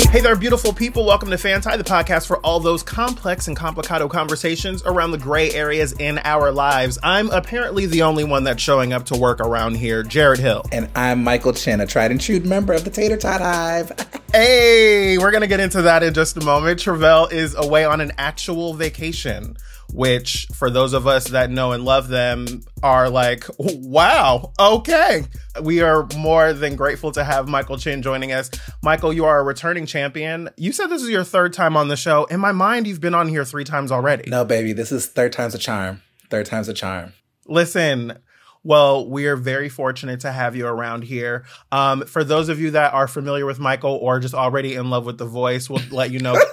Hey there, beautiful people. Welcome to Fanti, the podcast for all those complex and complicado conversations around the gray areas in our lives. I'm apparently the only one that's showing up to work around here, Jared Hill. And I'm Michael Chen, a tried and true member of the Tater Tot Hive. Hey, we're going to get into that in just a moment. Travell is away on an actual vacation, which for those of us that know and love them are like, wow, okay. We are more than grateful to have Michael Chen joining us. Michael, you are a returning champion. You said this is your third time on the show. In my mind, you've been on here 3 times already. No, baby, this is third time's a charm. Third time's a charm. Listen, well, we are very fortunate to have you around here. For those of you that are familiar with Michael or just already in love with the voice, we'll let you know.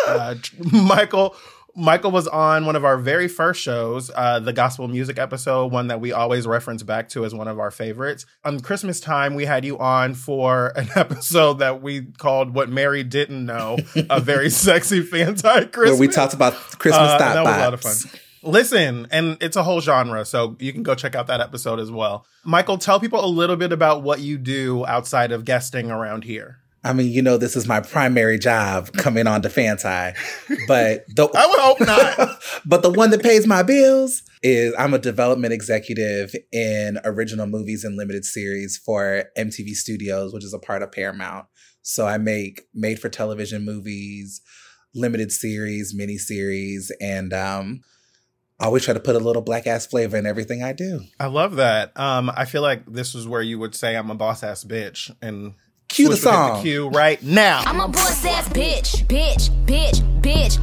Michael was on one of our very first shows, the gospel music episode, one that we always reference back to as one of our favorites. On Christmas time, we had you on for an episode that we called What Mary Didn't Know, a very sexy Fanti Christmas. Where we talked about Christmas thought that was bots. a lot of fun. Listen, and it's a whole genre, so you can go check out that episode as well. Michael, tell people a little bit about what you do outside of guesting around here. I mean, you know, this is my primary job coming on to Fanti, but I would hope not. But the one that pays my bills is I'm a development executive in original movies and limited series for MTV Studios, which is a part of Paramount. So I make made-for-television movies, limited series, miniseries, and I always try to put a little black-ass flavor in everything I do. I love that. I feel like this is where you would say I'm a boss-ass bitch, and cue the song. The cue right now. I'm a boss ass bitch, bitch, bitch, bitch,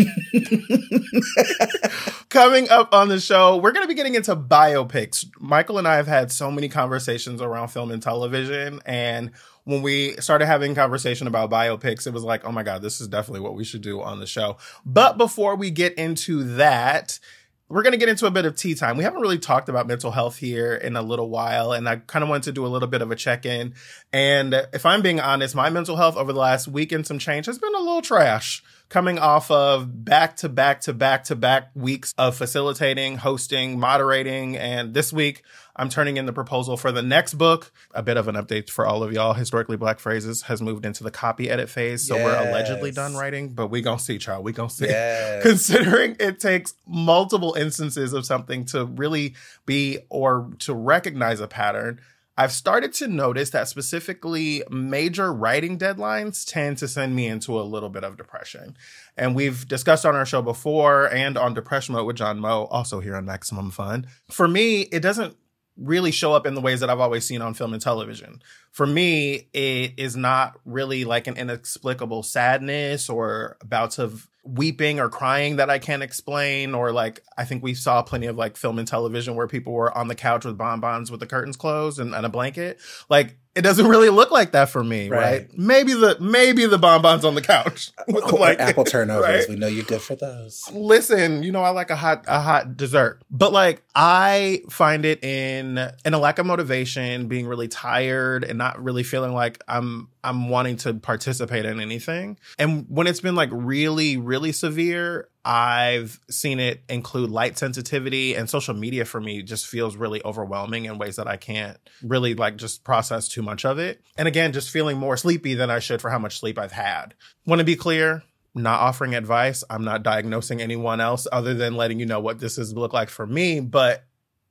bitch. Coming up on the show, we're going to be getting into biopics. Michael and I have had so many conversations around film and television, and when we started having conversation about biopics, it was like, oh my God, this is definitely what we should do on the show. But before we get into that, we're going to get into a bit of tea time. We haven't really talked about mental health here in a little while, and I kind of wanted to do a little bit of a check-in. And if I'm being honest, my mental health over the last week and some change has been a little trash, coming off of back-to-back weeks of facilitating, hosting, moderating, and this week I'm turning in the proposal for the next book. A bit of an update for all of y'all. Historically Black Phrases has moved into the copy edit phase. So we're allegedly done writing, but we gonna see, child. We gonna see. Yes. Considering it takes multiple instances of something to really be or to recognize a pattern, I've started to notice that specifically major writing deadlines tend to send me into a little bit of depression. And we've discussed on our show before and on Depression Mode with John Moe, also here on Maximum Fun. For me, it doesn't really show up in the ways that I've always seen on film and television. For me, it is not really like an inexplicable sadness or bouts of weeping or crying that I can't explain. Or like, I think we saw plenty of like film and television where people were on the couch with bonbons with the curtains closed and a blanket. Like, it doesn't really look like that for me, right? Maybe the bonbons on the couch with the blanket, apple turnovers. Right? We know you're good for those. Listen, you know, I like a hot dessert, but like I find it in a lack of motivation, being really tired and not really feeling like I'm wanting to participate in anything. And when it's been like really, really severe, I've seen it include light sensitivity, and social media for me just feels really overwhelming in ways that I can't really like just process too much of it. And again, just feeling more sleepy than I should for how much sleep I've had. Want to be clear? Not offering advice. I'm not diagnosing anyone else other than letting you know what this has looked like for me. But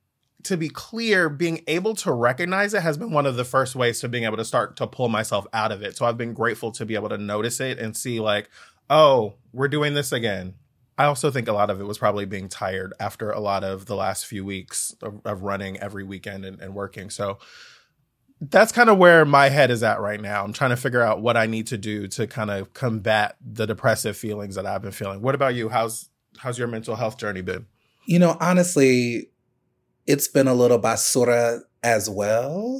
to be clear, being able to recognize it has been one of the first ways to being able to start to pull myself out of it. So I've been grateful to be able to notice it and see like, oh, we're doing this again. I also think a lot of it was probably being tired after a lot of the last few weeks of running every weekend and working. So that's kind of where my head is at right now. I'm trying to figure out what I need to do to kind of combat the depressive feelings that I've been feeling. What about you? How's your mental health journey been? You know, honestly, it's been a little basura as well.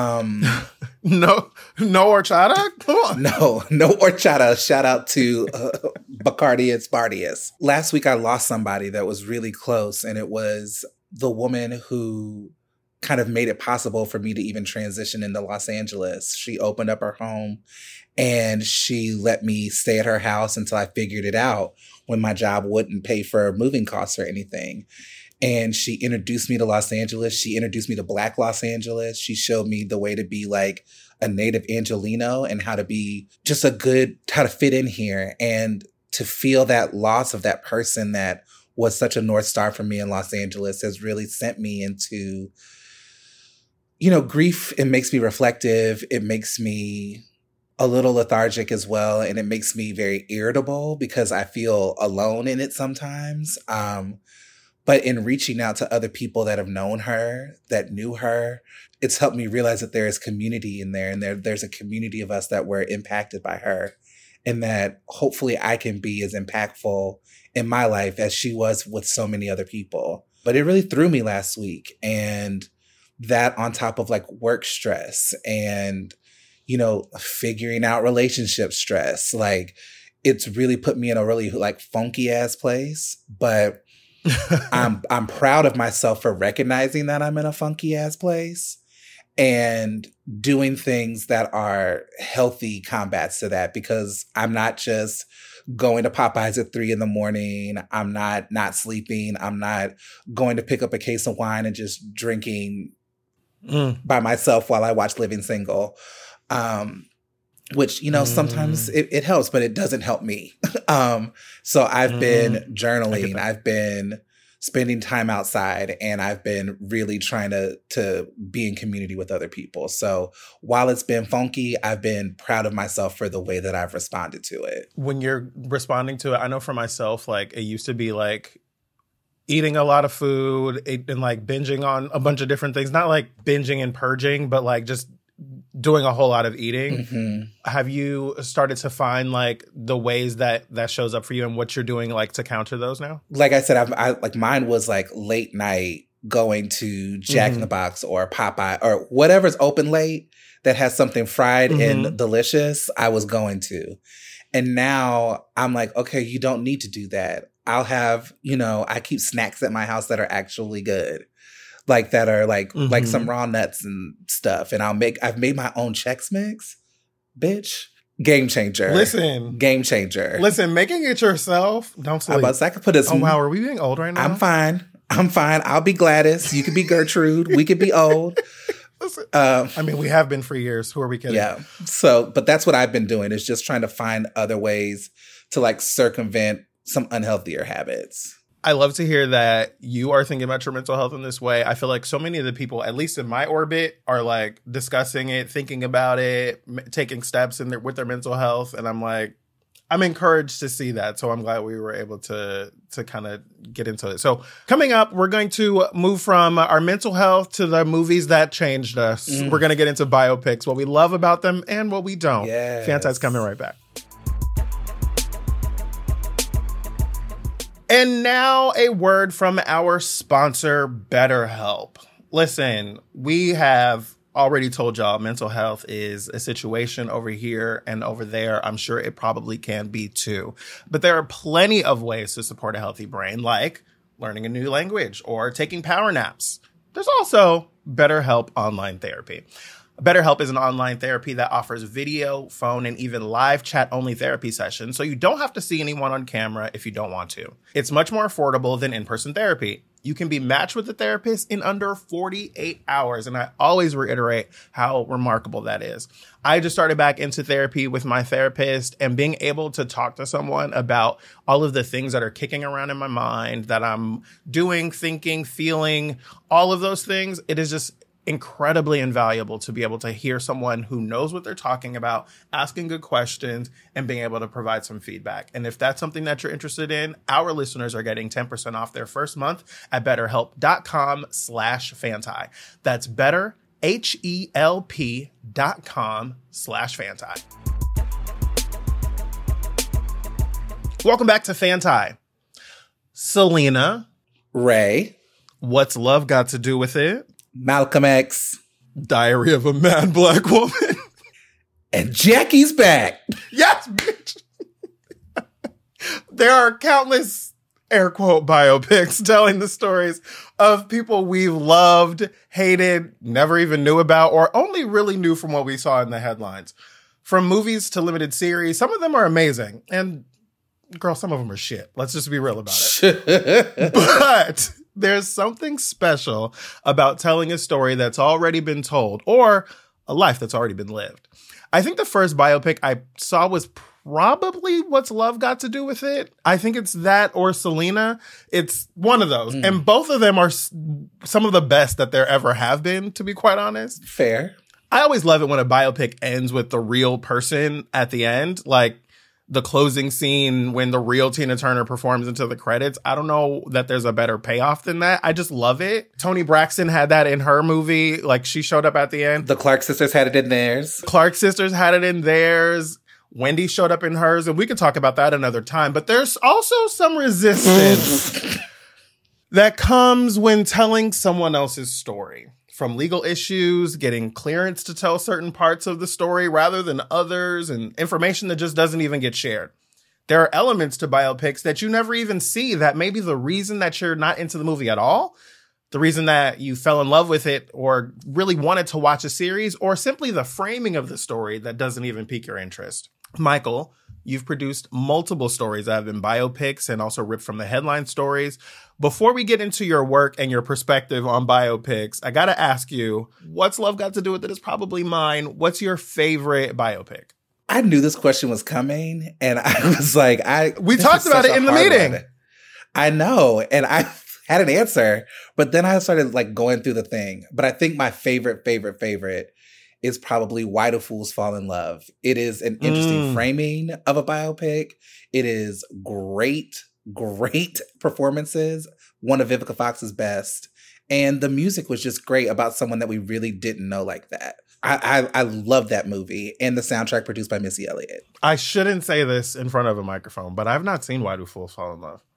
No horchata? Come on. No horchata. Shout out to Bacardius Bardius. Last week I lost somebody that was really close, and it was the woman who kind of made it possible for me to even transition into Los Angeles. She opened up her home and she let me stay at her house until I figured it out when my job wouldn't pay for moving costs or anything. And she introduced me to Los Angeles. She introduced me to Black Los Angeles. She showed me the way to be like a native Angelino and how to be just how to fit in here. And to feel that loss of that person that was such a North Star for me in Los Angeles has really sent me into, grief. It makes me reflective. It makes me a little lethargic as well. And it makes me very irritable because I feel alone in it sometimes. But in reaching out to other people that have known her, that knew her, it's helped me realize that there is community in there, and there's a community of us that were impacted by her, and that hopefully I can be as impactful in my life as she was with so many other people. But it really threw me last week, and that on top of like work stress and, figuring out relationship stress, like it's really put me in a really like funky ass place. But I'm proud of myself for recognizing that I'm in a funky ass place and doing things that are healthy combats to that, because I'm not just going to Popeyes at 3 a.m. I'm not sleeping. I'm not going to pick up a case of wine and just drinking by myself while I watch Living Single. Which, sometimes it helps, but it doesn't help me. So I've been journaling, I've been spending time outside, and I've been really trying to be in community with other people. So while it's been funky, I've been proud of myself for the way that I've responded to it. When you're responding to it, I know for myself, like it used to be like eating a lot of food and like binging on a bunch of different things, not like binging and purging, but like just doing a whole lot of eating. Mm-hmm. Have you started to find like the ways that shows up for you and what you're doing like to counter those now? Like I said, I like mine was like late night going to Jack in the Box or Popeye or whatever's open late that has something fried and delicious. I was going to, and now I'm like, okay, you don't need to do that. I'll have, I keep snacks at my house that are actually good. Like that are like some raw nuts and stuff. And I've made my own Chex Mix. Bitch. Game changer. Game changer. Listen, making it yourself. Don't sleep. I could put this. Oh, wow. Are we being old right now? I'm fine. I'll be Gladys. You could be Gertrude. We could be old. We have been for years. Who are we kidding? Yeah. So, but that's what I've been doing, is just trying to find other ways to like circumvent some unhealthier habits. I love to hear that you are thinking about your mental health in this way. I feel like so many of the people, at least in my orbit, are like discussing it, thinking about it, taking steps with their mental health. And I'm like, I'm encouraged to see that. So I'm glad we were able to kind of get into it. So coming up, we're going to move from our mental health to the movies that changed us. We're going to get into biopics, what we love about them and what we don't. Yes. Fanti's coming right back. And now a word from our sponsor, BetterHelp. Listen, we have already told y'all mental health is a situation over here and over there. I'm sure it probably can be too. But there are plenty of ways to support a healthy brain, like learning a new language or taking power naps. There's also BetterHelp online therapy. BetterHelp is an online therapy that offers video, phone, and even live chat-only therapy sessions, so you don't have to see anyone on camera if you don't want to. It's much more affordable than in-person therapy. You can be matched with a therapist in under 48 hours, and I always reiterate how remarkable that is. I just started back into therapy with my therapist, and being able to talk to someone about all of the things that are kicking around in my mind, that I'm doing, thinking, feeling, all of those things, it is just incredibly invaluable to be able to hear someone who knows what they're talking about, asking good questions, and being able to provide some feedback. And if that's something that you're interested in, our listeners are getting 10% off their first month at betterhelp.com/Fanti. That's betterhelp.com/Fanti. Welcome back to Fanti. Selena. Ray. What's love got to do with it? Malcolm X. Diary of a Mad Black Woman. And Jackie's back. Yes, bitch. There are countless air quote biopics telling the stories of people we've loved, hated, never even knew about, or only really knew from what we saw in the headlines. From movies to limited series, some of them are amazing. And girl, some of them are shit. Let's just be real about it. But There's something special about telling a story that's already been told or a life that's already been lived. I think the first biopic I saw was probably What's Love Got to Do with It? I think it's that or Selena. It's one of those. And both of them are some of the best that there ever have been, to be quite honest. Fair. I always love it when a biopic ends with the real person at the end. Like the closing scene when the real Tina Turner performs into the credits. I don't know that there's a better payoff than that. I just love it. Toni Braxton had that in her movie. Like she showed up at the end. The Clark sisters had it in theirs. Clark sisters had it in theirs. Wendy showed up in hers, and we could talk about that another time. But there's also some resistance that comes when telling someone else's story. From legal issues, getting clearance to tell certain parts of the story rather than others, and information that just doesn't even get shared. There are elements to biopics that you never even see that may be the reason that you're not into the movie at all, the reason that you fell in love with it or really wanted to watch a series, or simply the framing of the story that doesn't even pique your interest. Michael, you've produced multiple stories that have been biopics and also ripped from the headline stories. Before we get into your work and your perspective on biopics, I got to ask you, What's Love Got to Do with It is probably mine. What's your favorite biopic? I knew this question was coming, and I was like, we talked about it in the meeting. I know, and I had an answer, but then I started like going through the thing. But I think my favorite is probably Why Do Fools Fall in Love. It is an interesting framing of a biopic. It is great performances. One of Vivica Fox's best. And the music was just great about someone that we really didn't know like that. I love that movie. And the soundtrack produced by Missy Elliott. I shouldn't say this in front of a microphone, but I've not seen Why Do Fools Fall in Love.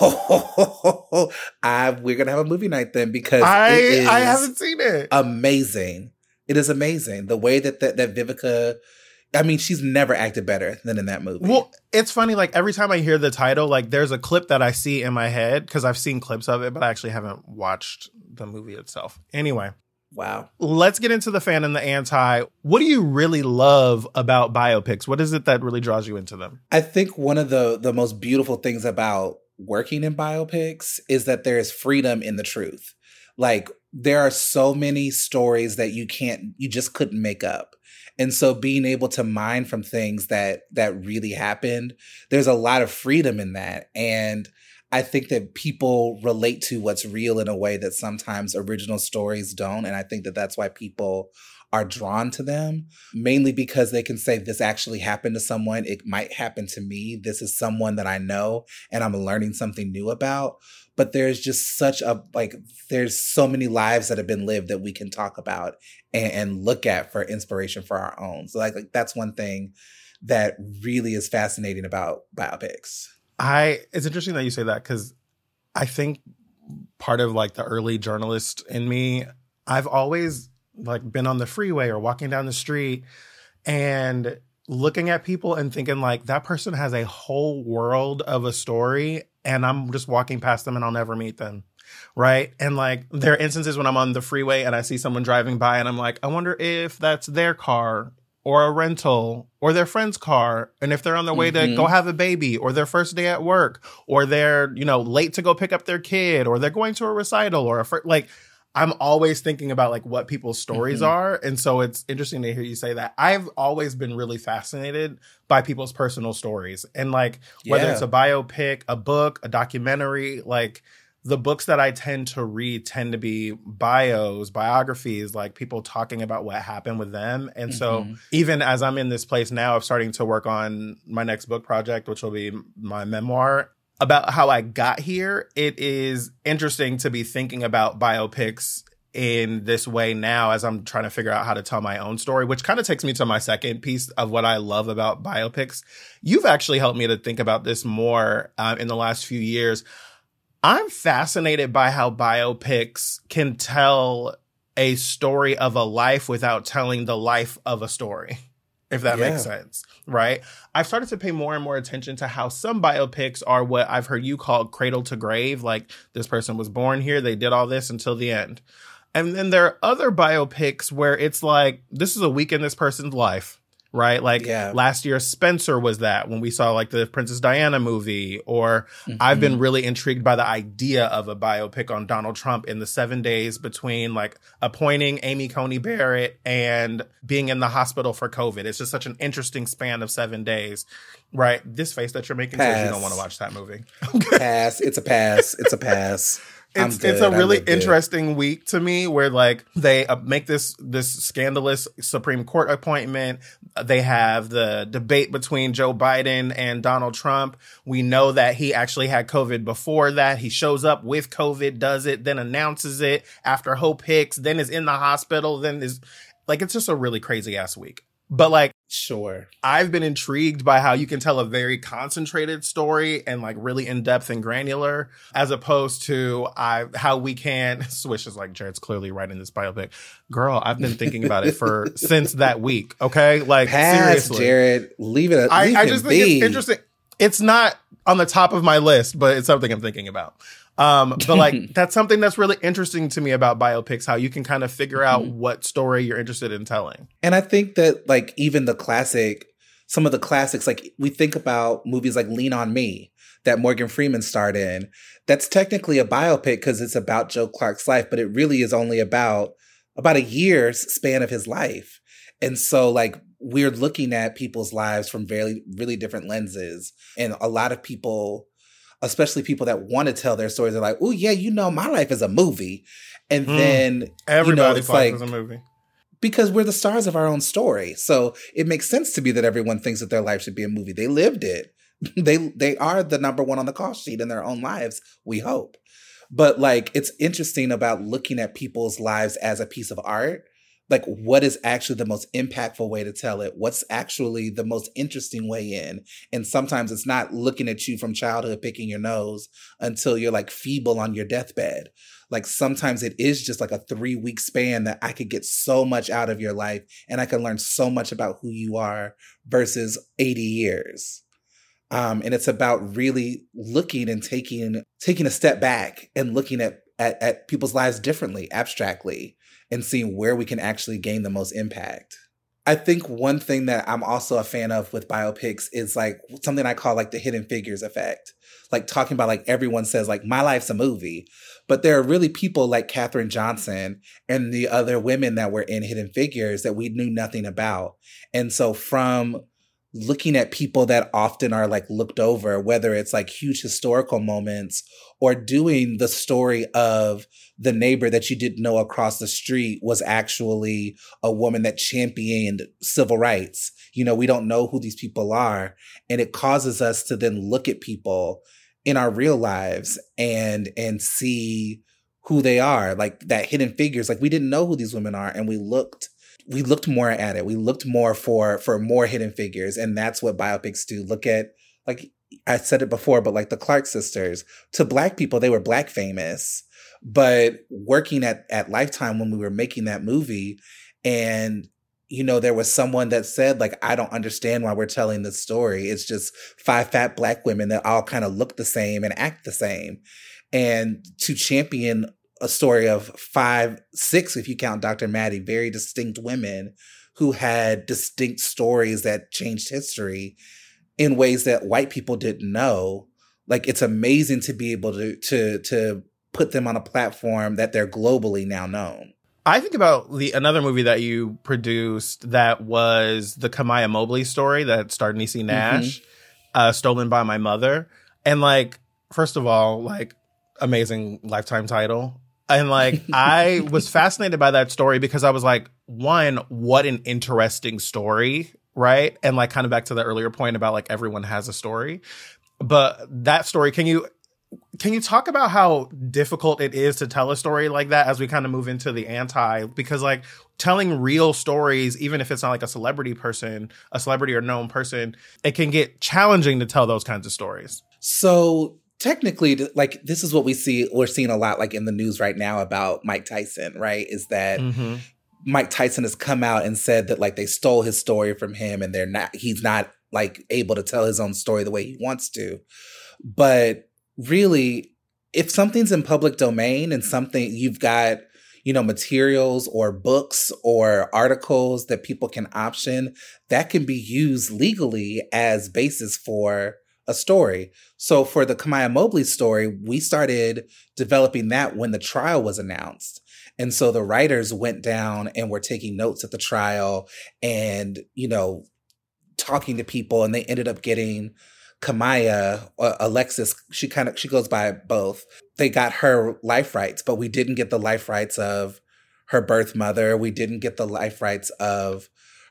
We're going to have a movie night then because I haven't seen it. Amazing. It is amazing. The way that Vivica, I mean, she's never acted better than in that movie. Well, it's funny, like every time I hear the title, like there's a clip that I see in my head because I've seen clips of it, but I actually haven't watched the movie itself. Anyway. Wow. Let's get into the fan and the anti. What do you really love about biopics? What is it that really draws you into them? I think one of the most beautiful things about working in biopics is that there is freedom in the truth. Like, there are so many stories that you just couldn't make up. And so being able to mine from things that really happened, there's a lot of freedom in that. And I think that people relate to what's real in a way that sometimes original stories don't. And I think that that's why people are drawn to them, mainly because they can say, this actually happened to someone. It might happen to me. This is someone that I know and I'm learning something new about. But there's just there's so many lives that have been lived that we can talk about and look at for inspiration for our own. So like that's one thing that really is fascinating about biopics. It's interesting that you say that because I think part of like the early journalist in me, I've always like been on the freeway or walking down the street and looking at people and thinking like that person has a whole world of a story and I'm just walking past them and I'll never meet them. Right. And like there are instances when I'm on the freeway and I see someone driving by and I'm like, I wonder if that's their car or a rental or their friend's car. And if they're on their way to go have a baby or their first day at work or they're, late to go pick up their kid or they're going to a recital or I'm always thinking about like what people's stories are. And so it's interesting to hear you say that. I've always been really fascinated by people's personal stories. And like, whether it's a biopic, a book, a documentary, like the books that I tend to read tend to be biographies, like people talking about what happened with them. And so even as I'm in this place now of starting to work on my next book project, which will be my memoir, about how I got here, it is interesting to be thinking about biopics in this way now as I'm trying to figure out how to tell my own story, which kind of takes me to my second piece of what I love about biopics. You've actually helped me to think about this more in the last few years. I'm fascinated by how biopics can tell a story of a life without telling the life of a story. If that makes sense, right? I've started to pay more and more attention to how some biopics are what I've heard you call cradle to grave. Like this person was born here, they did all this until the end. And then there are other biopics where it's like, this is a week in this person's life. right? Like Yeah. last year, Spencer was that when we saw like the Princess Diana movie, or I've been really intrigued by the idea of a biopic on Donald Trump in the 7 days between like appointing Amy Coney Barrett and being in the hospital for COVID. It's just such an interesting span of 7 days, right? This face that you're making says you don't want to watch that movie. Pass. It's a pass. It's a pass. It's a really interesting week to me where like they make this scandalous Supreme Court appointment. They have the debate between Joe Biden and Donald Trump. We know that he actually had COVID before that. He shows up with COVID, does it, then announces it after Hope Hicks, then is in the hospital, then is like, it's just a really crazy ass week. But like, sure, I've been intrigued by how you can tell a very concentrated story and like really in depth and granular, as opposed to how we can. Swish is like, Jared's clearly writing this biopic. Girl, I've been thinking about it since that week. Okay, like seriously, Jared, leave it. I just think it's interesting. It's not on the top of my list, but it's something I'm thinking about. But like, that's something that's really interesting to me about biopics, how you can kind of figure out what story you're interested in telling. And I think that like even some of the classics, like we think about movies like Lean on Me that Morgan Freeman starred in. That's technically a biopic because it's about Joe Clark's life, but it really is only about a year's span of his life. And so like we're looking at people's lives from very, really different lenses. And a lot of people, especially people that want to tell their stories, are like, oh, yeah, my life is a movie. And then everybody's life is a movie. Because we're the stars of our own story. So it makes sense to me that everyone thinks that their life should be a movie. They lived it. They are the number one on the call sheet in their own lives, we hope. But like, it's interesting about looking at people's lives as a piece of art. Like, what is actually the most impactful way to tell it? What's actually the most interesting way in? And sometimes it's not looking at you from childhood, picking your nose until you're like feeble on your deathbed. Like sometimes it is just like a 3-week span that I could get so much out of your life and I can learn so much about who you are versus 80 years. And it's about really looking and taking a step back and looking at people's lives differently, abstractly, and seeing where we can actually gain the most impact. I think one thing that I'm also a fan of with biopics is like something I call like the hidden figures effect. Like talking about like everyone says like my life's a movie, but there are really people like Katherine Johnson and the other women that were in Hidden Figures that we knew nothing about. And so from looking at people that often are like looked over, whether it's like huge historical moments or doing the story of the neighbor that you didn't know across the street was actually a woman that championed civil rights. We don't know who these people are. And it causes us to then look at people in our real lives and see who they are, like that Hidden Figures. Like we didn't know who these women are. And we looked more at it. We looked more for more hidden figures. And that's what biopics do. Look at, like I said it before, but like the Clark sisters, to Black people, they were Black famous, but working at Lifetime when we were making that movie, and there was someone that said like, I don't understand why we're telling this story. It's just 5 fat Black women that all kind of look the same and act the same. And to champion a story of 5, 6, if you count Dr. Maddie, very distinct women who had distinct stories that changed history in ways that white people didn't know. Like, it's amazing to be able to put them on a platform that they're globally now known. I think about another movie that you produced that was the Kamaya Mobley story that starred Niecy Nash, Stolen by My Mother. And like, first of all, like, amazing Lifetime title. And like, I was fascinated by that story because I was like, one, what an interesting story, right? And like, kind of back to the earlier point about like, everyone has a story. But that story, can you talk about how difficult it is to tell a story like that as we kind of move into the because like telling real stories, even if it's not like a celebrity or known person, it can get challenging to tell those kinds of stories. So technically, like, this is what we're seeing a lot like in the news right now about Mike Tyson, right? Is that Mike Tyson has come out and said that like they stole his story from him and he's not like able to tell his own story the way he wants to. But really, if something's in public domain and something you've got, materials or books or articles that people can option that can be used legally as basis for a story. So for the Kamaya Mobley story, we started developing that when the trial was announced. And so the writers went down and were taking notes at the trial and, talking to people, and they ended up getting Kamaya, Alexis, she goes by both. They got her life rights, but we didn't get the life rights of her birth mother. We didn't get the life rights of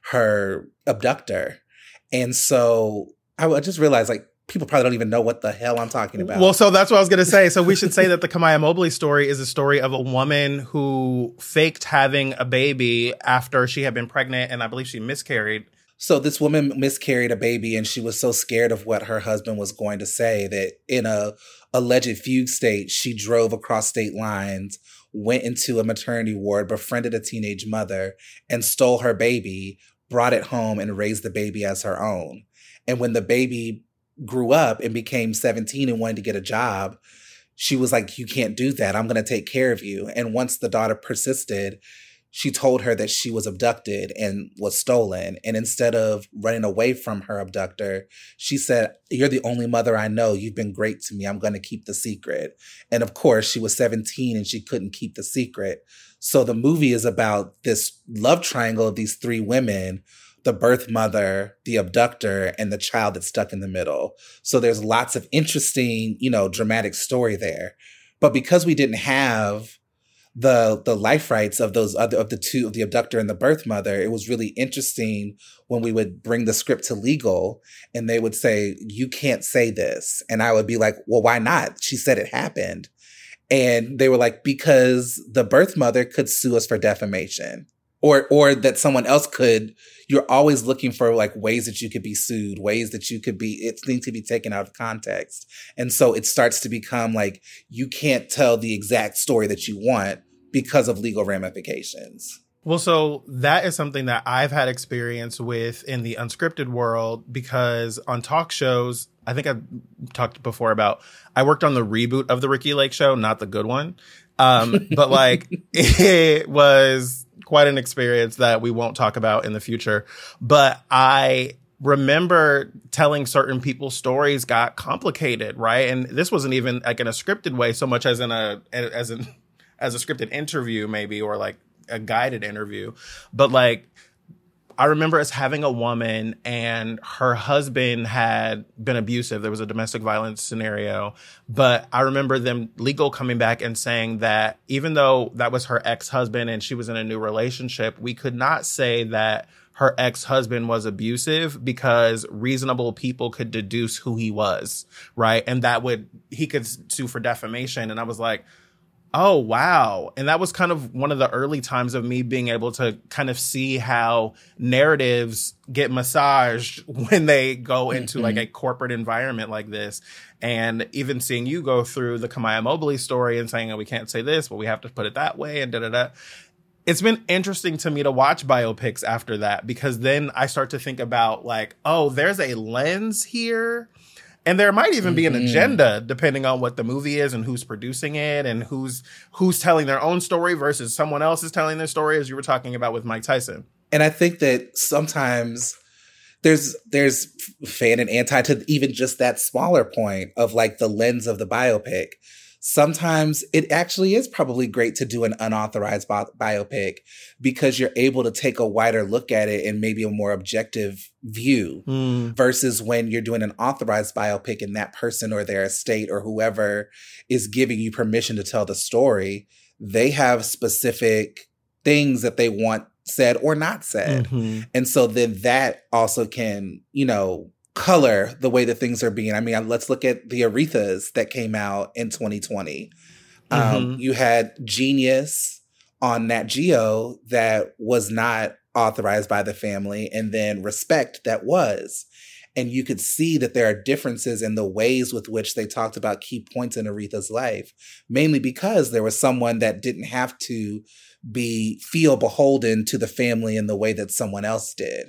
her abductor. And so I just realized, like, people probably don't even know what the hell I'm talking about. Well, so that's what I was going to say. So we should say that the Kamaya Mobley story is a story of a woman who faked having a baby after she had been pregnant, and I believe she miscarried. So this woman miscarried a baby, and she was so scared of what her husband was going to say that in a alleged fugue state, she drove across state lines, went into a maternity ward, befriended a teenage mother, and stole her baby, brought it home, and raised the baby as her own. And when the baby grew up and became 17 and wanted to get a job, she was like, you can't do that. I'm going to take care of you. And once the daughter persisted, she told her that she was abducted and was stolen. And instead of running away from her abductor, she said, you're the only mother I know. You've been great to me. I'm going to keep the secret. And of course, she was 17 and she couldn't keep the secret. So the movie is about this love triangle of these three women: the birth mother, the abductor, and the child that's stuck in the middle. So there's lots of interesting, dramatic story there. But because we didn't have the life rights of the abductor and the birth mother, it was really interesting when we would bring the script to legal and they would say, you can't say this. And I would be like, well, why not? She said it happened. And they were like, because the birth mother could sue us for defamation. Or that someone else could. You're always looking for like ways that you could be sued, ways that you could be, it needs to be taken out of context. And so it starts to become like, you can't tell the exact story that you want because of legal ramifications. Well, so that is something that I've had experience with in the unscripted world, because on talk shows, I think I've talked before about, I worked on the reboot of the Ricki Lake Show, not the good one. But like, it was quite an experience that we won't talk about in the future. But I remember telling certain people's stories got complicated, right? And this wasn't even like in a scripted way so much as as a scripted interview maybe, or like a guided interview. But like, I remember us having a woman and her husband had been abusive. There was a domestic violence scenario. But I remember them legal coming back and saying that even though that was her ex-husband and she was in a new relationship, we could not say that her ex-husband was abusive because reasonable people could deduce who he was, right? And he could sue for defamation. And I was like, oh, wow. And that was kind of one of the early times of me being able to kind of see how narratives get massaged when they go into like a corporate environment like this. And even seeing you go through the Kamaya Mobley story and saying, oh, we can't say this, but we have to put it that way and da-da-da. It's been interesting to me to watch biopics after that, because then I start to think about like, oh, there's a lens here. And there might even be an agenda depending on what the movie is and who's producing it and who's telling their own story versus someone else is telling their story, as you were talking about with Mike Tyson. And I think that sometimes there's fan and anti to even just that smaller point of like the lens of the biopic. Sometimes it actually is probably great to do an unauthorized biopic because you're able to take a wider look at it and maybe a more objective view versus when you're doing an authorized biopic and that person or their estate or whoever is giving you permission to tell the story, they have specific things that they want said or not said. And so then that also can, color the way that things are being. I mean, let's look at the Arethas that came out in 2020. You had Genius on Nat Geo that was not authorized by the family, and then Respect that was. And you could see that there are differences in the ways with which they talked about key points in Aretha's life, mainly because there was someone that didn't have to feel beholden to the family in the way that someone else did.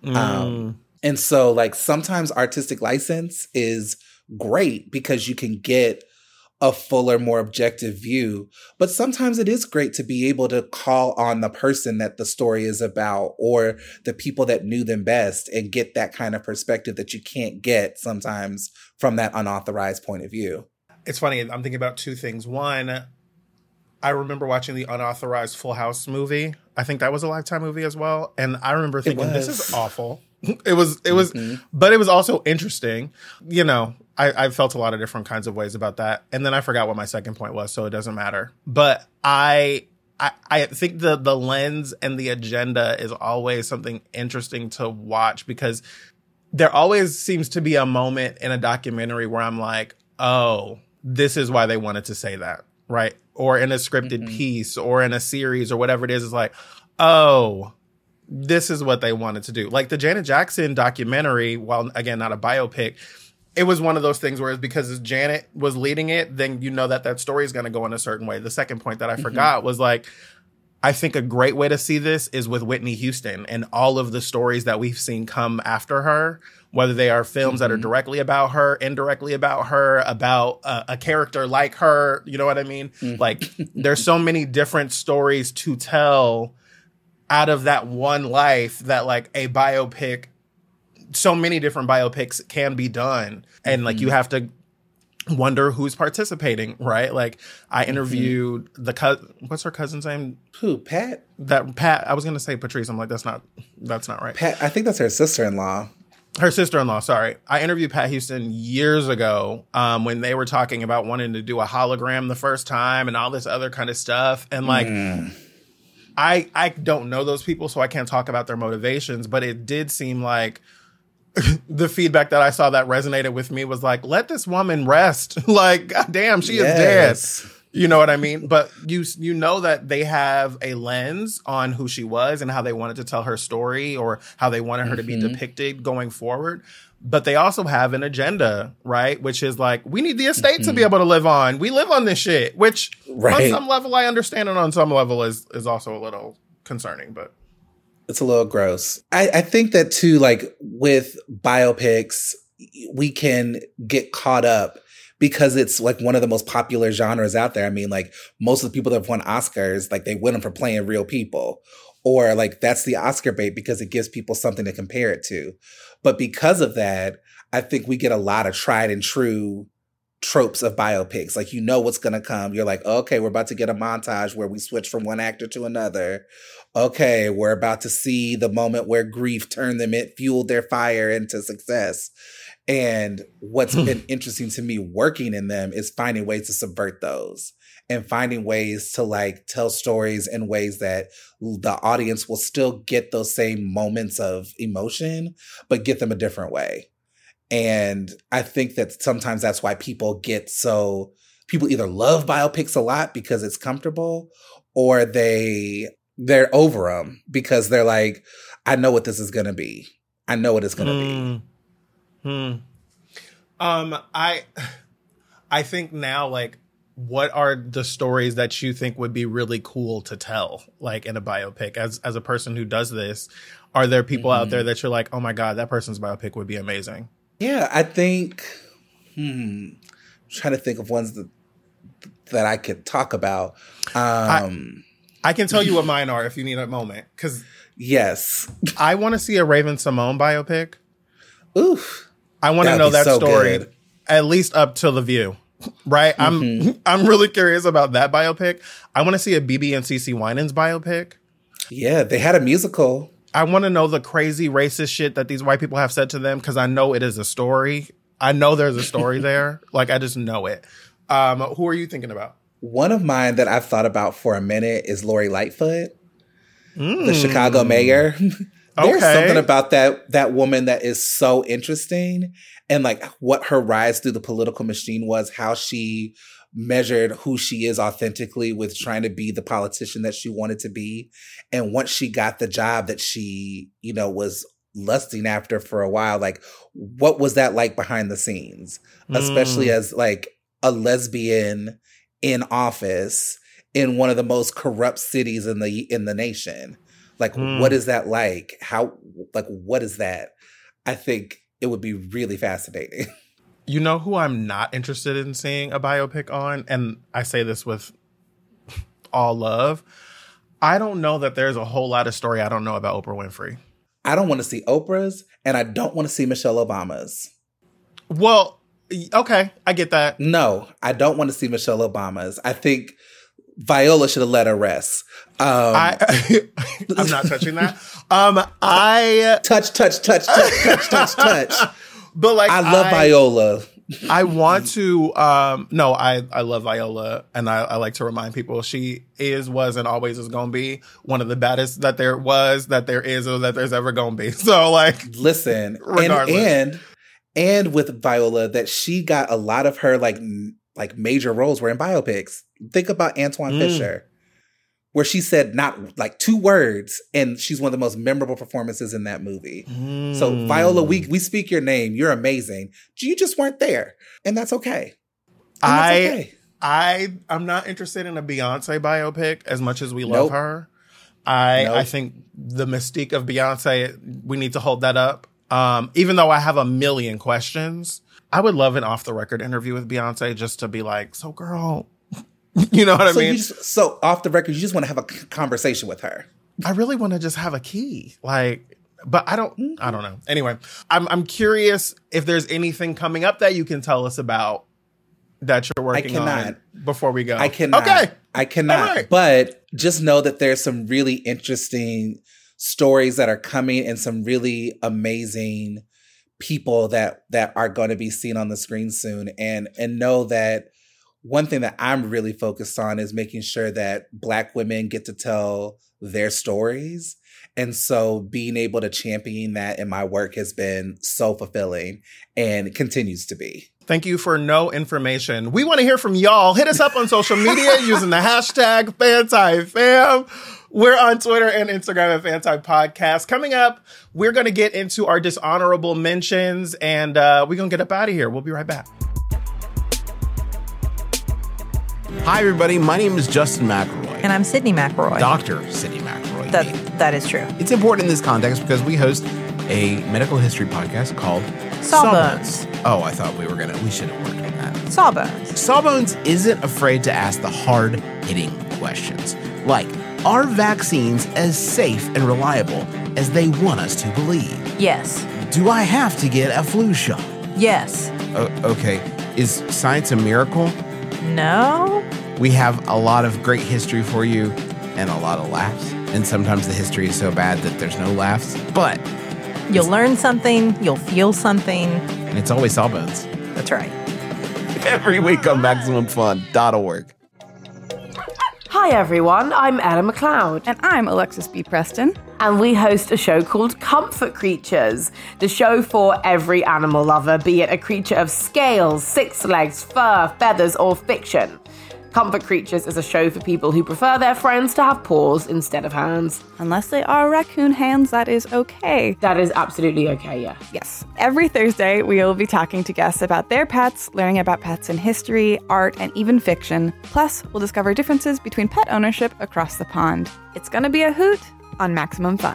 And so like sometimes artistic license is great because you can get a fuller, more objective view. But sometimes it is great to be able to call on the person that the story is about or the people that knew them best and get that kind of perspective that you can't get sometimes from that unauthorized point of view. It's funny. I'm thinking about two things. One, I remember watching the unauthorized Full House movie. I think that was a Lifetime movie as well. And I remember thinking, this is awful. It was, but it was also interesting. You know, I felt a lot of different kinds of ways about that. And then I forgot what my second point was, so it doesn't matter. But I think the lens and the agenda is always something interesting to watch, because there always seems to be a moment in a documentary where I'm like, oh, this is why they wanted to say that, right? Or in a scripted piece or in a series or whatever it is, it's like, oh, this is what they wanted to do. Like the Janet Jackson documentary, while again, not a biopic, it was one of those things where it's because Janet was leading it, then you know that story is going to go in a certain way. The second point that I forgot was like, I think a great way to see this is with Whitney Houston and all of the stories that we've seen come after her, whether they are films that are directly about her, indirectly about her, about a character like her. You know what I mean? Like there's so many different stories to tell out of that one life that like a biopic, so many different biopics can be done. And like, you have to wonder who's participating, right? Like I interviewed what's her cousin's name? Who, Pat? Pat. I was going to say Patrice. I'm like, that's not right. Pat, I think that's her sister-in-law. Her sister-in-law, sorry. I interviewed Pat Houston years ago when they were talking about wanting to do a hologram the first time and all this other kind of stuff. And like, I don't know those people, so I can't talk about their motivations, but it did seem like the feedback that I saw that resonated with me was like, let this woman rest. Like, goddamn, she is dead. You know what I mean? But you know that they have a lens on who she was and how they wanted to tell her story or how they wanted her to be depicted going forward. But they also have an agenda, right? Which is like, we need the estate to be able to live on. We live on this shit, which on some level I understand, and on some level is also a little concerning, but it's a little gross. I think that too, like with biopics, we can get caught up because it's like one of the most popular genres out there. I mean, like most of the people that have won Oscars, like they win them for playing real people, or like that's the Oscar bait because it gives people something to compare it to. But because of that, I think we get a lot of tried and true tropes of biopics. Like, you know what's going to come. You're like, okay, we're about to get a montage where we switch from one actor to another. Okay, we're about to see the moment where grief fueled their fire into success. And what's been interesting to me working in them is finding ways to subvert those and finding ways to like tell stories in ways that the audience will still get those same moments of emotion, but get them a different way. And I think that sometimes that's why people either love biopics a lot because it's comfortable, or they're over them because they're like, I know what this is going to be. I know what it's going to be. I think now, like, what are the stories that you think would be really cool to tell, like in a biopic? As a person who does this, are there people out there that you're like, oh my God, that person's biopic would be amazing? Yeah, I think, I'm trying to think of ones that I could talk about. I can tell you what mine are if you need a moment. Because yes, I want to see a Raven Simone biopic. Oof. I want to know that story, at least up to The View. Right? I'm really curious about that biopic. I want to see a BB and CeCe Winans biopic. Yeah, they had a musical. I want to know the crazy racist shit that these white people have said to them, because I know it is a story. I know there's a story there. Like, I just know it. Who are you thinking about? One of mine that I've thought about for a minute is Lori Lightfoot, the Chicago mayor. There's something about that woman that is so interesting, and like what her rise through the political machine was, how she measured who she is authentically with trying to be the politician that she wanted to be. And once she got the job that she, was lusting after for a while, like what was that like behind the scenes, especially as like a lesbian in office in one of the most corrupt cities in the nation? Like, what is that like? What is that? I think it would be really fascinating. You know who I'm not interested in seeing a biopic on? And I say this with all love. I don't know that there's a whole lot of story I don't know about Oprah Winfrey. I don't want to see Oprah's, and I don't want to see Michelle Obama's. Well, okay, I get that. No, I don't want to see Michelle Obama's. I think Viola should have let her rest. I'm not touching that. I touch. But like, I love Viola. I want to. No, I love Viola, and I like to remind people she was, and always is going to be one of the baddest that there was, that there is, or that there's ever going to be. So, like, listen, regardless. and with Viola, that she got a lot of her like major roles were in biopics. Think about Antoine Fisher, where she said not like 2 words, and she's one of the most memorable performances in that movie. So Viola, we speak your name. You're amazing. You just weren't there, and that's okay. I'm not interested in a Beyonce biopic as much as we love her. I think the mystique of Beyonce, we need to hold that up. Even though I have a million questions, I would love an off the record interview with Beyonce just to be like, so girl, you know what I mean? So off the record, you just want to have a conversation with her. I really want to just have a key. Like, but I don't know. Anyway, I'm curious if there's anything coming up that you can tell us about that you're working on before we go. I cannot. Okay. I cannot. Right. But just know that there's some really interesting stories that are coming and some really amazing people that are going to be seen on the screen soon. And know that one thing that I'm really focused on is making sure that Black women get to tell their stories. And so being able to champion that in my work has been so fulfilling and continues to be. Thank you for no information. We want to hear from y'all. Hit us up on social media using the hashtag FanTypeFam. We're on Twitter and Instagram at FanType Podcast. Coming up, we're going to get into our dishonorable mentions, and we're going to get up out of here. We'll be right back. Hi, everybody. My name is Justin McElroy. And I'm Sydney McElroy. Dr. Sydney McElroy. That is true. It's important in this context because we host a medical history podcast called Sawbones. Oh, I thought we should have worked on that. Sawbones. Sawbones isn't afraid to ask the hard-hitting questions, like, are vaccines as safe and reliable as they want us to believe? Yes. Do I have to get a flu shot? Yes. Okay. Is science a miracle? No. We have a lot of great history for you and a lot of laughs. And sometimes the history is so bad that there's no laughs. But you'll learn something. You'll feel something. And it's always Sawbones. That's right. Every week on MaximumFun.org. Hi everyone, I'm Ella McLeod. And I'm Alexis B. Preston. And we host a show called Comfort Creatures, the show for every animal lover, be it a creature of scales, 6 legs, fur, feathers, or fiction. Comfort Creatures is a show for people who prefer their friends to have paws instead of hands. Unless they are raccoon hands, that is okay. That is absolutely okay, yeah. Yes. Every Thursday, we will be talking to guests about their pets, learning about pets in history, art, and even fiction. Plus, we'll discover differences between pet ownership across the pond. It's gonna be a hoot on Maximum Fun.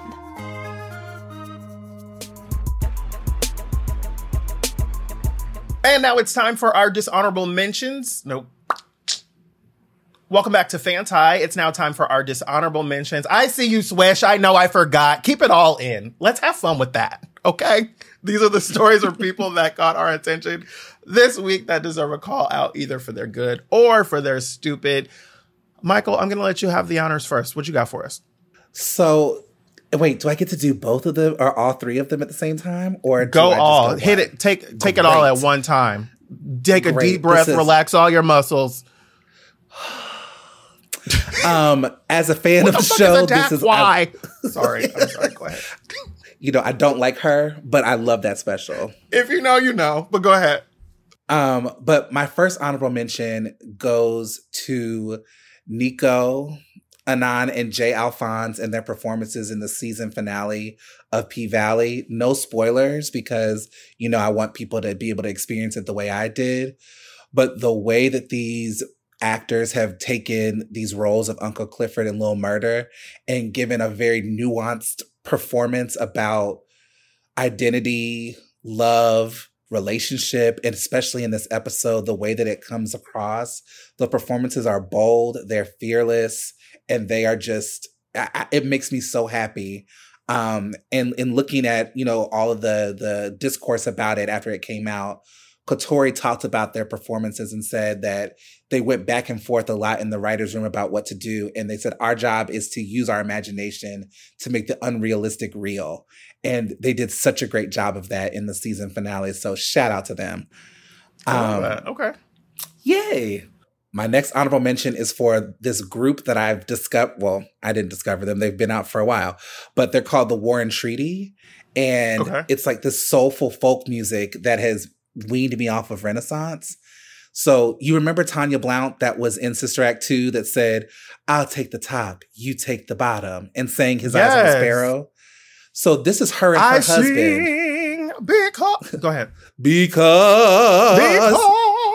And now it's time for our dishonorable mentions. Nope. Welcome back to FanType. It's now time for our dishonorable mentions. I see you, Swish. I know I forgot. Keep it all in. Let's have fun with that, okay? These are the stories of people that caught our attention this week that deserve a call out either for their good or for their stupid. Michael, I'm going to let you have the honors first. What you got for us? So, wait, do I get to do both of them or all 3 of them at the same time? Or go all. Hit it. Take it all at one time. Take a deep breath. Relax all your muscles. As a fan of the show, this is why. Sorry, I'm sorry. Go ahead. You know, I don't like her, but I love that special. If you know, you know. But go ahead. But my first honorable mention goes to Nico, Anan, and Jay Alphonse and their performances in the season finale of P-Valley. No spoilers because, you know, I want people to be able to experience it the way I did. But the way that these actors have taken these roles of Uncle Clifford and Lil Murder and given a very nuanced performance about identity, love, relationship, and especially in this episode, the way that it comes across. The performances are bold, they're fearless, and they are just, it makes me so happy. And in looking at, all of the discourse about it after it came out, Katori talked about their performances and said that they went back and forth a lot in the writer's room about what to do. And they said, our job is to use our imagination to make the unrealistic real. And they did such a great job of that in the season finale. So shout out to them. Okay. Yay. My next honorable mention is for this group that I've discovered. Well, I didn't discover them. They've been out for a while, but they're called the War and Treaty. And it's like this soulful folk music that has weaned me off of Renaissance. So you remember Tanya Blount that was in Sister Act 2 that said, I'll take the top, you take the bottom, and sang His Eyes on the Sparrow. So this is her and her husband. Sing because... Go ahead. Because.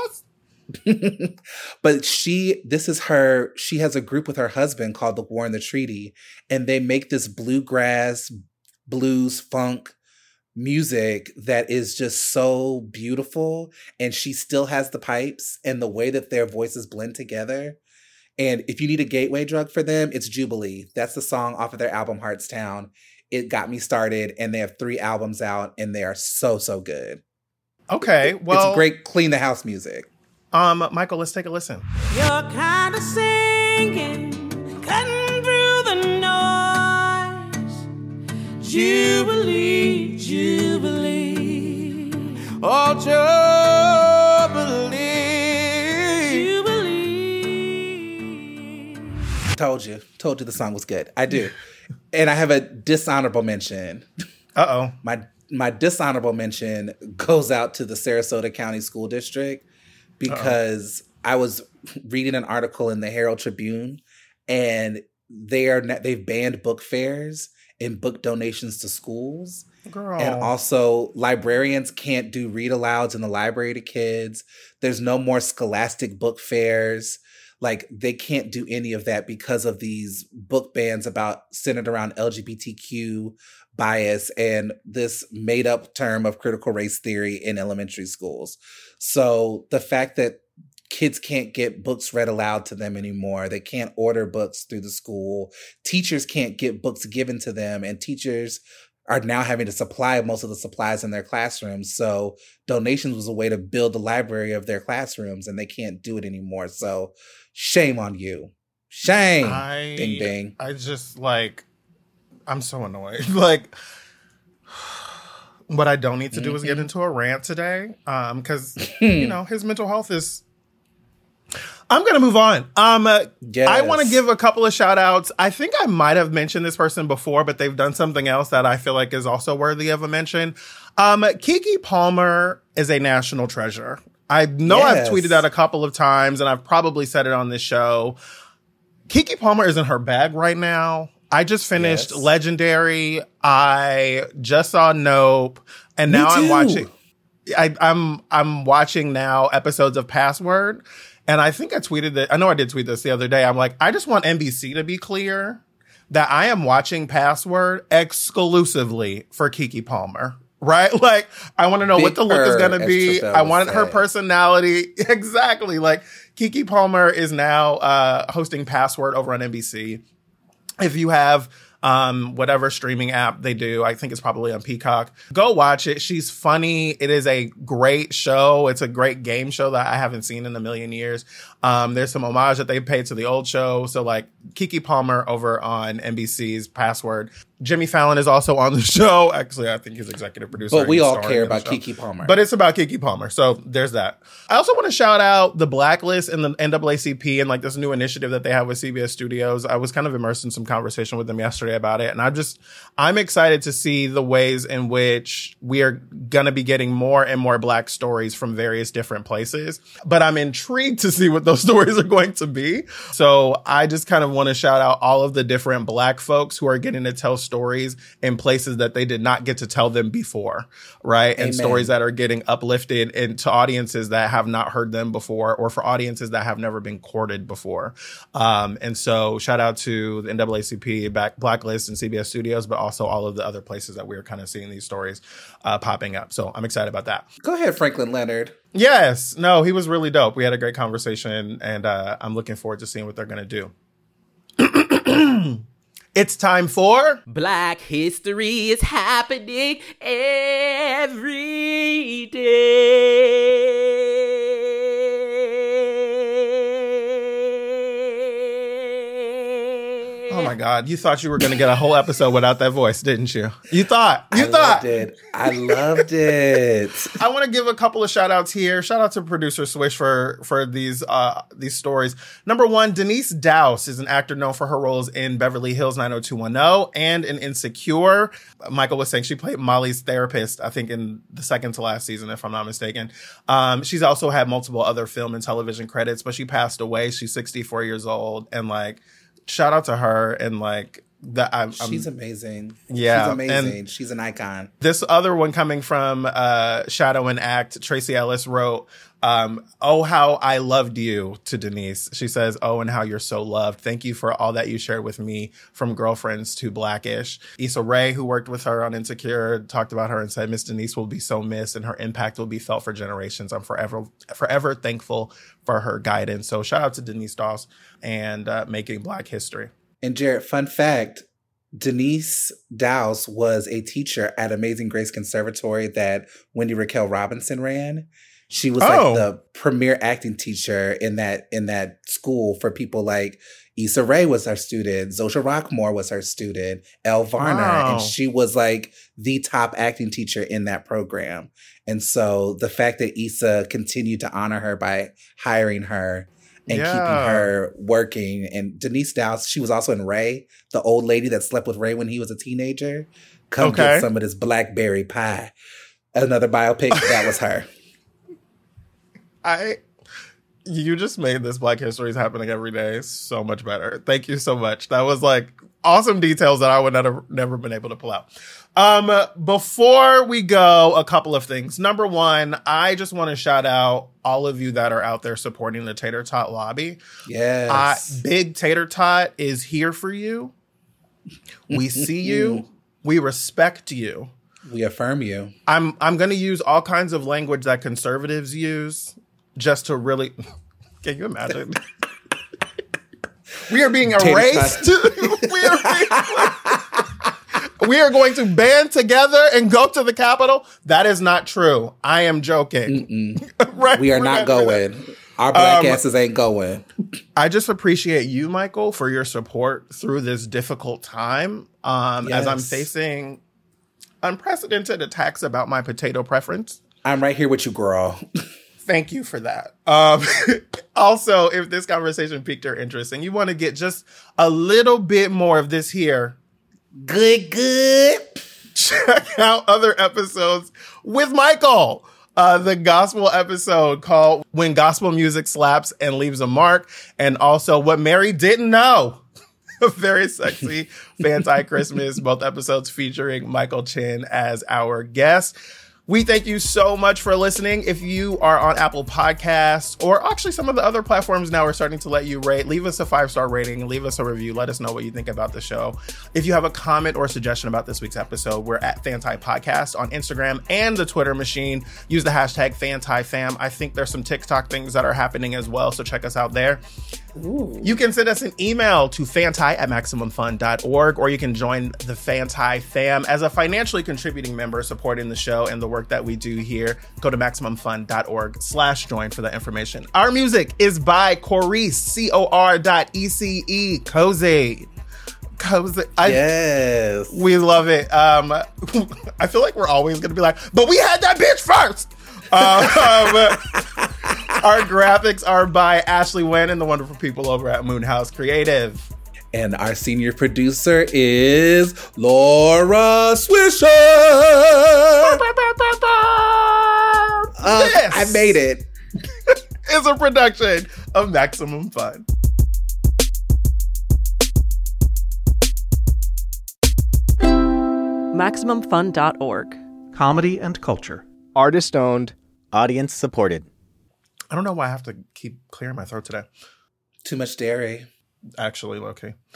But this is her, she has a group with her husband called the War and the Treaty, and they make this bluegrass, blues, funk music that is just so beautiful. And she still has the pipes and the way that their voices blend together. And if you need a gateway drug for them, it's Jubilee. That's the song off of their album Heartstown. It got me started, and they have 3 albums out, and they are so, so good. Okay, well... It's great clean the house music. Michael, let's take a listen. You're kind of singing, cutting through the noise. Jubilee, Jubilee. Oh, Jubilee. Jubilee. Told you the song was good. I do. And I have a dishonorable mention. Uh-oh. My dishonorable mention goes out to the Sarasota County School District because I was reading an article in the Herald Tribune, and they've banned book fairs and book donations to schools. Girl. And also librarians can't do read alouds in the library to kids. There's no more scholastic book fairs. Like, they can't do any of that because of these book bans centered around LGBTQ bias and this made up term of critical race theory in elementary schools. So the fact that kids can't get books read aloud to them anymore, they can't order books through the school, teachers can't get books given to them, and teachers are now having to supply most of the supplies in their classrooms. So donations was a way to build the library of their classrooms, and they can't do it anymore. So shame on you. Shame. Ding, ding. I just, I'm so annoyed. What I don't need to do is get into a rant today. Because, his mental health is... I'm going to move on. Yes. I want to give a couple of shout outs. I think I might have mentioned this person before, but they've done something else that I feel like is also worthy of a mention. Keke Palmer is a national treasure. I know I've tweeted that a couple of times, and I've probably said it on this show. Keke Palmer is in her bag right now. I just finished Legendary. I just saw Nope, and now I'm watching. I'm watching now episodes of Password. And I think I tweeted that. I know I did tweet this the other day. I'm like, I just want NBC to be clear that I am watching Password exclusively for Keke Palmer, right? Like, I want to know what the look is going to be. I want her personality. Exactly. Like, Keke Palmer is now hosting Password over on NBC. If you have whatever streaming app they do, I think it's probably on Peacock, go watch it. She's funny. It is a great show. It's a great game show that I haven't seen in a million years. There's some homage that they paid to the old show. So Keke Palmer over on NBC's Password. Jimmy Fallon is also on the show. Actually, I think he's executive producer. But we all care about Keke Palmer. But it's about Keke Palmer. So there's that. I also want to shout out the Blacklist and the NAACP and this new initiative that they have with CBS Studios. I was kind of immersed in some conversation with them yesterday about it. And I'm excited to see the ways in which we are going to be getting more and more Black stories from various different places. But I'm intrigued to see what those stories are going to be. So I just kind of want to shout out all of the different Black folks who are getting to tell stories stories in places that they did not get to tell them before, right? Amen. And stories that are getting uplifted into audiences that have not heard them before, or for audiences that have never been courted before. And so shout out to the NAACP, Blacklist, and CBS Studios, but also all of the other places that we're kind of seeing these stories popping up. So I'm excited about that. Go ahead, Franklin Leonard. Yes. No, he was really dope. We had a great conversation, and I'm looking forward to seeing what they're going to do. It's time for Black history is happening every day. Oh my God. You thought you were going to get a whole episode without that voice, didn't you? You thought. I loved it. I want to give a couple of shout outs here. Shout out to producer Swish for these stories. Number one, Denise Dowse is an actor known for her roles in Beverly Hills 90210 and in Insecure. Michael was saying she played Molly's therapist, I think in the second to last season, if I'm not mistaken. She's also had multiple other film and television credits, but she passed away. She's 64 years old, and like, shout out to her, and like that. She's amazing. Yeah, she's amazing. and she's an icon. This other one coming from Shadow and Act, Tracy Ellis wrote, "Oh, how I loved you" to Denise. She says, "Oh, and how you're so loved. Thank you for all that you shared with me, from Girlfriends to Blackish." Issa Rae, who worked with her on Insecure, talked about her and said, "Miss Denise will be so missed, and her impact will be felt for generations. I'm forever thankful for her guidance." So shout out to Denise Dawes and making Black history. And Jared, fun fact, Denise Dowse was a teacher at Amazing Grace Conservatory that Wendy Raquel Robinson ran. She was like the premier acting teacher in that school for people like Issa Rae was her student, Zosha Rockmore was her student, Elle Varner, and she was like the top acting teacher in that program. And so the fact that Issa continued to honor her by hiring her and keeping her working. And Denise Dowse, she was also in Ray, the old lady that slept with Ray when he was a teenager. Come get some of this blackberry pie. Another biopic, that was her. You just made this Black History is Happening Every Day so much better. Thank you so much. That was like awesome details that I would never been able to pull out. Before we go, a couple of things. Number one, I just want to shout out all of you that are out there supporting the Tater Tot lobby. Yes. Big Tater Tot is here for you. We see you. We respect you. We affirm you. I'm going to use all kinds of language that conservatives use just to really... Can you imagine? We are being erased. We are going to band together and go to the Capitol. That is not true. I am joking. Right? We are not going. Our black asses ain't going. I just appreciate you, Michael, for your support through this difficult time. As I'm facing unprecedented attacks about my potato preference. I'm right here with you, girl. Thank you for that. Also, if this conversation piqued your interest and you want to get just a little bit more of this here, good. Check out other episodes with Michael. The gospel episode called When Gospel Music Slaps and Leaves a Mark, and also What Mary Didn't Know. Very sexy Fanti Christmas, both episodes featuring Michael Chin as our guest. We thank you so much for listening. If you are on Apple Podcasts, or actually some of the other platforms now are starting to let you rate, leave us a 5-star rating, leave us a review. Let us know what you think about the show. If you have a comment or suggestion about this week's episode, we're at Fanti Podcast on Instagram and the Twitter machine. Use the hashtag FantiFam. I think there's some TikTok things that are happening as well, so check us out there. Ooh. You can send us an email to fanti@maximumfun.org, or you can join the Fanti fam as a financially contributing member supporting the show and the work that we do here. Go to maximumfun.org/join for that information. Our music is by Corece, COR.ECE, Cozy. Yes. We love it. I feel like we're always going to be like, but we had that bitch first. Our graphics are by Ashley Wen and the wonderful people over at Moonhouse Creative. And our senior producer is Laura Swisher. Yes. I made it. It's a production of Maximum Fun. MaximumFun.org. Comedy and culture. Artist owned. Audience supported. I don't know why I have to keep clearing my throat today. Too much dairy. Actually, low-key.